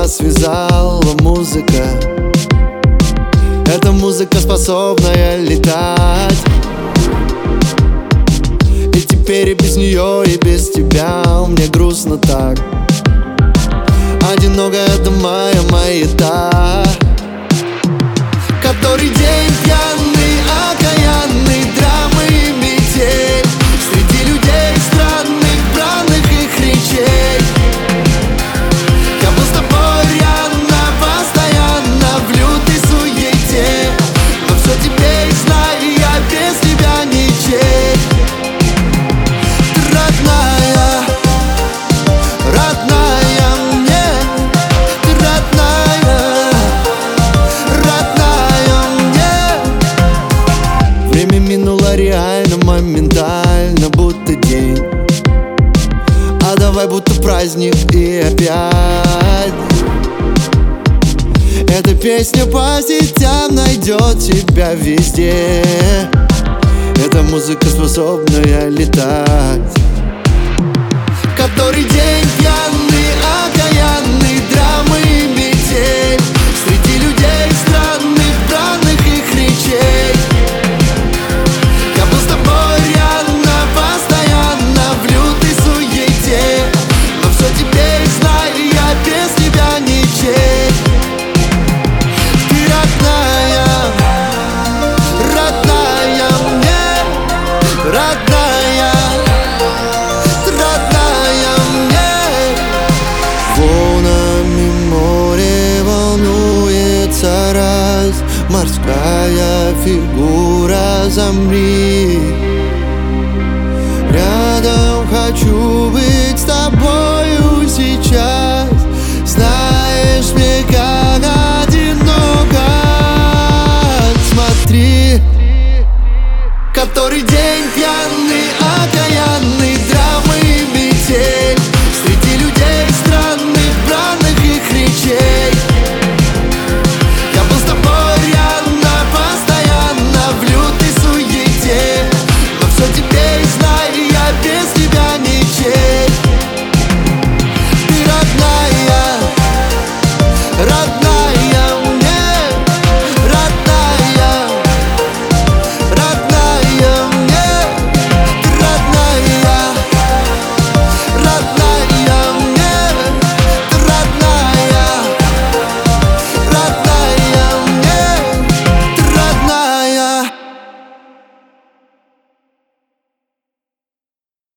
нас связала музыка. Эта музыка, способная летать. И теперь и без нее, и без тебя мне грустно так. Одинокая это моя маята. Который день пьяный, окаянный, драмы и метель. Среди людей странных, бранных их речей. Я был с тобой рано, постоянно в лютой суете. Но все теперь знаю, я без тебя ничей. Ты родная, родная мне. Ты родная, родная мне. Время минуло реально, моментально, будто день. А давай будто праздник и опять. Эта песня по сетям найдет тебя везде. Эта музыка, способная летать. Который день пьяный, окаянный, драмы и метель. Среди людей странных, бранных их речей. Я был с тобой рано, постоянно в лютой суете. Но все теперь знаю, я без тебя ничей. Ты родная, родная мне. Родная, родная мне. Волнами море волнуется раз. Морская фигура замри. Рядом хочу быть.